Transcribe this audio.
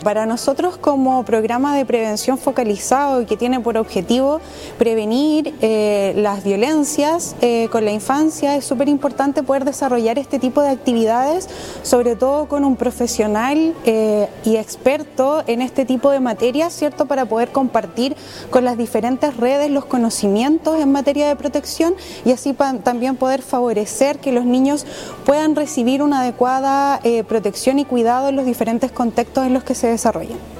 Para nosotros como programa de prevención focalizado y que tiene por objetivo prevenir las violencias con la infancia, es súper importante poder desarrollar este tipo de actividades, sobre todo con un profesional y experto en este tipo de materias, ¿cierto? Para poder compartir con las diferentes redes los conocimientos en materia de protección y así también poder favorecer que los niños puedan recibir una adecuada protección y cuidado en los diferentes contextos en los que se desarrollan.